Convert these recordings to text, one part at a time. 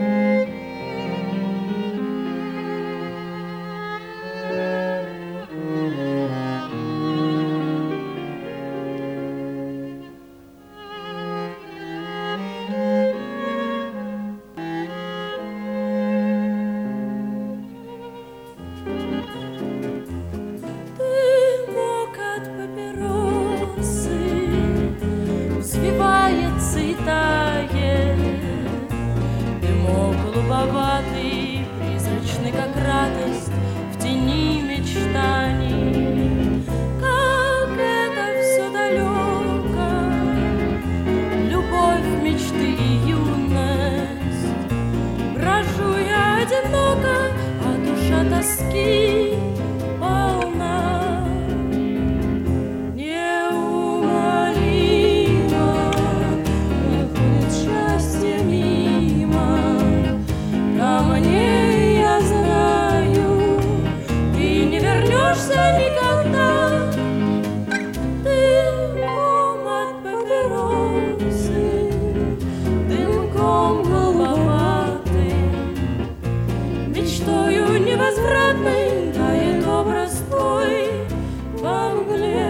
Взвивается и тает дымок голубоватый, призрачный, как радость в тени мечтаний. Как это все далеко, любовь, мечты и юность. Брожу я одиноко, а душа тоски полна. Никогда дымком от папиросы, дымком голубоватым, мечтою невозвратной тает образ твой во мгле.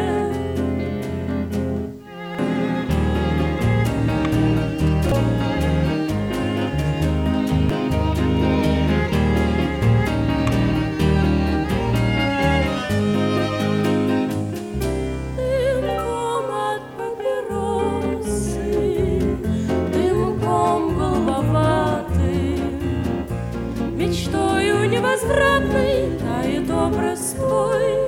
Мечтою невозвратной тает образ твой